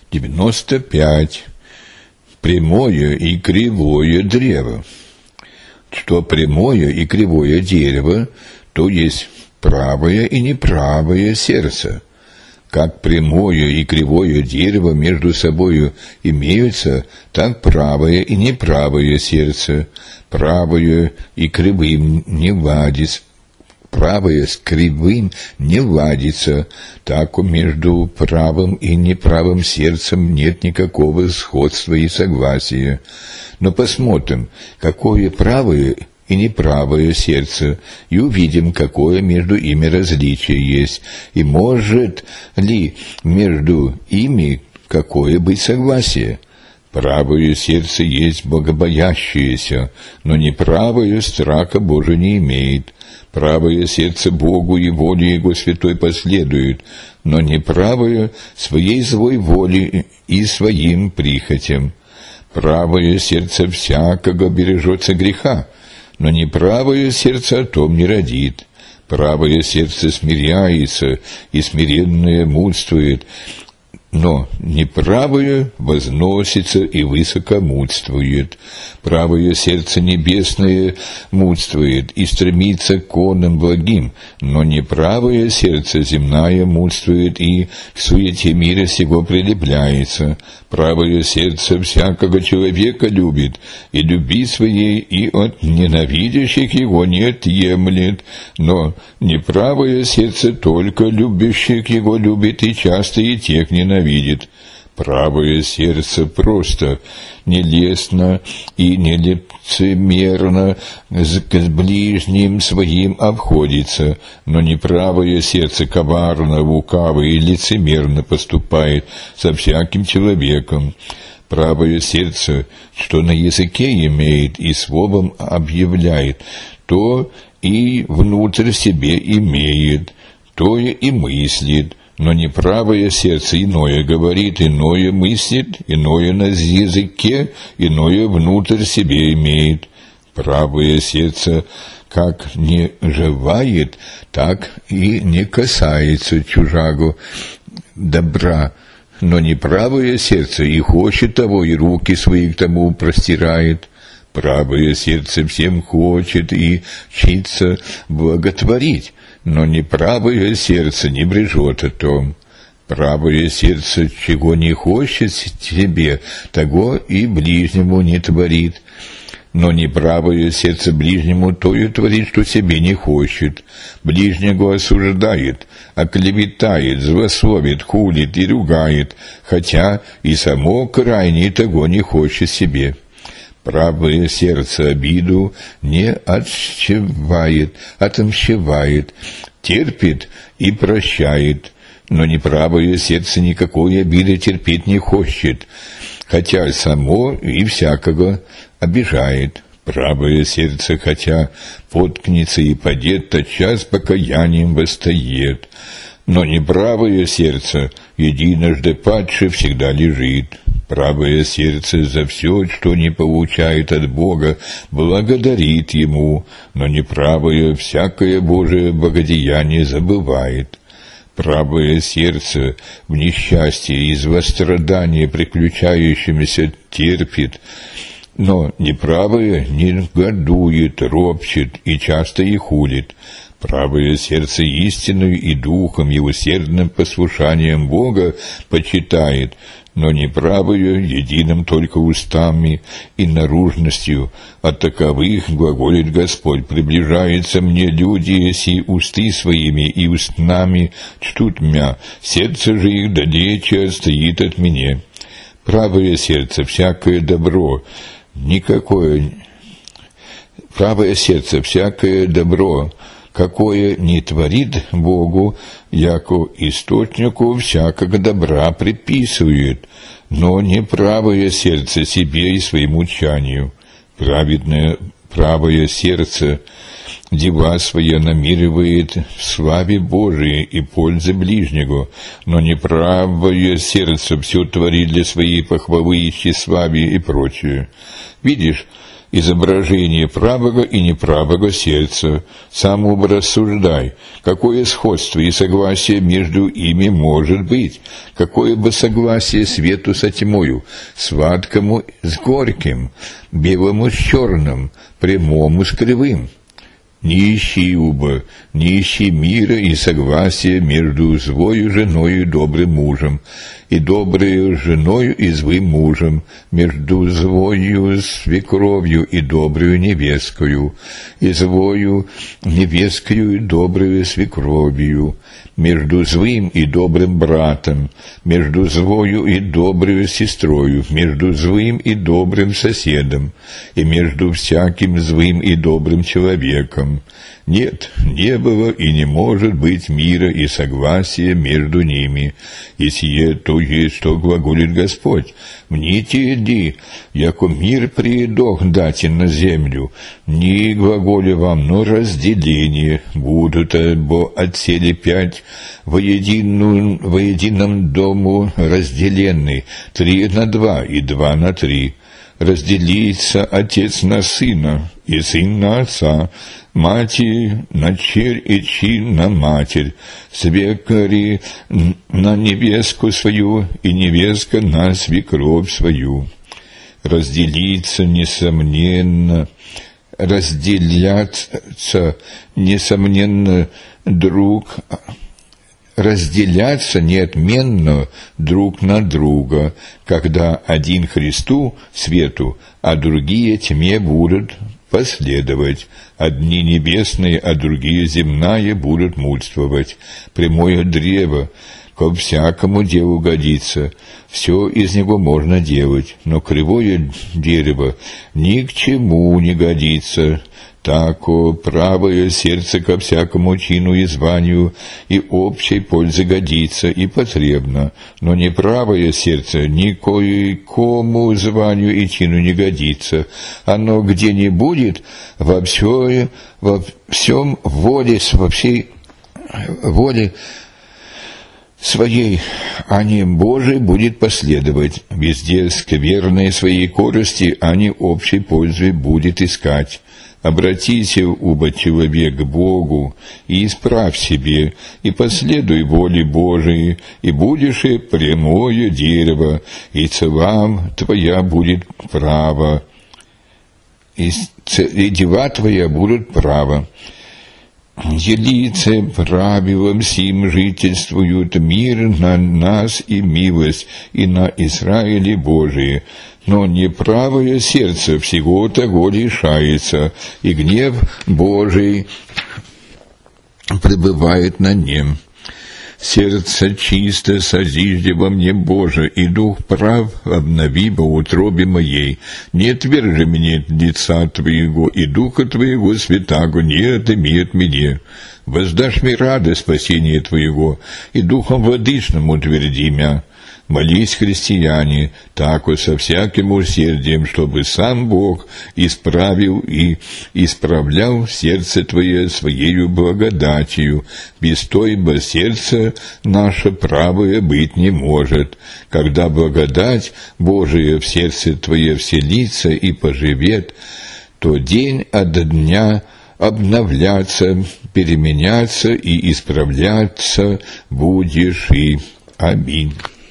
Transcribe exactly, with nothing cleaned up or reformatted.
девяносто пять. Прямое и кривое древо. Что прямое и кривое дерево, то есть правое и неправое сердце. Как прямое и кривое дерево между собою имеются, так правое и неправое сердце. Правое и кривым не ладится. Правое с кривым не ладится, так между правым и неправым сердцем нет никакого сходства и согласия. Но посмотрим, какое правое и неправое сердце, и увидим, какое между ими различие есть, и может ли между ими какое быть согласие. Правое сердце есть богобоящееся, но неправое страха Божия не имеет. Правое сердце Богу и воле Его святой последует, но неправое своей злой воле и своим прихотям. Правое сердце всякого бережется греха, но неправое сердце о том не родит. Правое сердце смиряется, и смиренное мудствует, но неправое возносится и высокомудствует. Правое сердце небесное мудствует и стремится к онным благим, но неправое сердце земное мудствует и к суете мира сего прилепляется. Правое сердце всякого человека любит, и люби своей и от ненавидящих его не отъемлет, но неправое сердце только любящих его любит, и часто и тех ненавидит. Правое сердце просто, нелестно и нелицемерно с ближним своим обходится, но неправое сердце коварно, лукаво и лицемерно поступает со всяким человеком. Правое сердце, что на языке имеет и словом объявляет, то и внутрь себе имеет, то и мыслит. Но неправое сердце иное говорит, иное мыслит, иное на языке, иное внутрь себе имеет. Правое сердце как не желает, так и не касается чужаго добра. Но неправое сердце и хочет того, и руки свои к тому простирает. Правое сердце всем хочет и чится благотворить, но неправое сердце не брежет о том. Правое сердце, чего не хочет себе, того и ближнему не творит. Но неправое сердце ближнему то и творит, что себе не хочет. Ближнего осуждает, оклеветает, злословит, хулит и ругает, хотя и само крайне того не хочет себе. Правое сердце обиду не отщевает, отомщевает, терпит и прощает, но неправое сердце никакой обиды терпеть не хочет, хотя само и всякого обижает. Правое сердце, хотя поткнется и падет, тотчас покаянием восстает, но неправое сердце, единожды падше, всегда лежит. Правое сердце за все, что не получает от Бога, благодарит Ему, но неправое всякое Божие благодеяние забывает. Правое сердце в несчастье и злострадания приключающимися терпит, но неправое не гордует, ропщет и часто и хулит. Правое сердце истиною и духом и усердным послушанием Бога почитает, но неправое единым только устами и наружностью. От таковых, глаголит Господь, приближается мне люди, еси усты своими и устнами чтут мя, сердце же их далече отстоит от меня. Правое сердце всякое добро, никакое, правое сердце всякое добро, какое не творит Богу, яко источнику всякого добра приписывает, но неправое сердце себе и своему чанию. Праведное правое сердце дела свои намеривает в славе Божией и пользе ближнего, но неправое сердце все творит для своей похвалы и тщеславия и прочее. Видишь, изображение правого и неправого сердца. Сам рассуждай, какое сходство и согласие между ими может быть, какое бы согласие свету со тьмою, сладкому с горьким, белому с черным, прямому с кривым. Не ищи уба, не ищи мира и согласия между злою женою и добрым мужем, и доброю женою и злым мужем, между злою свекровью и доброю невесткою, и злою невесткою и доброю свекровью, между злым и добрым братом, между злою и доброю сестрою, между злым и добрым соседом, и между всяким злым и добрым человеком. Нет, не было и не может быть мира и согласия между ними. И сие то есть, что глаголит Господь. Мните иди, яко мир приедох дати на землю. Не глаголе вам, но разделение будут, бо отсели пять во, единую, во едином дому разделенный, три на два и два на три. Разделится отец на сына, и сын на отца, мати на черь и чин на матерь, свекари на невестку свою, и невестка на свекровь свою. Разделится, несомненно, разделяться, несомненно, друг разделяться неотменно друг на друга, когда один Христу, свету, а другие тьме будут последовать. Одни небесные, а другие земные будут мудствовать. Прямое древо ко всякому делу годится, все из него можно делать, но кривое дерево ни к чему не годится. Тако правое сердце ко всякому чину и званию и общей пользы годится и потребно, но неправое сердце ни кое-кому званию и чину не годится. Оно где не будет, во, все, во всем воле, во всей воле своей, а не Божией будет последовать. Везде скверные своей корости, а не общей пользы будет искать. Обратися, уба человек, к Богу, и исправь себе, и последуй воле Божией, и будешь и прямое дерево, и целам твоя будет право, и, и дела твоя будут право. Елице правилом сим жительствуют мир на нас и милость, и на Израиле Божие. Но неправое сердце всего того лишается, и гнев Божий пребывает на нем. Сердце чисто созижди во мне, Боже, и дух прав обнови во утробе моей. Не отвержи мне от лица Твоего, и духа Твоего святаго не отыми от меня. Воздашь мне радость спасения Твоего, и духом водичным утверди мя. Молись, христиане, тако со всяким усердием, чтобы сам Бог исправил и исправлял сердце твое своею благодатью. Без той бы сердце наше правое быть не может. Когда благодать Божия в сердце твое вселится и поживет, то день от дня обновляться, переменяться и исправляться будешь и. Аминь.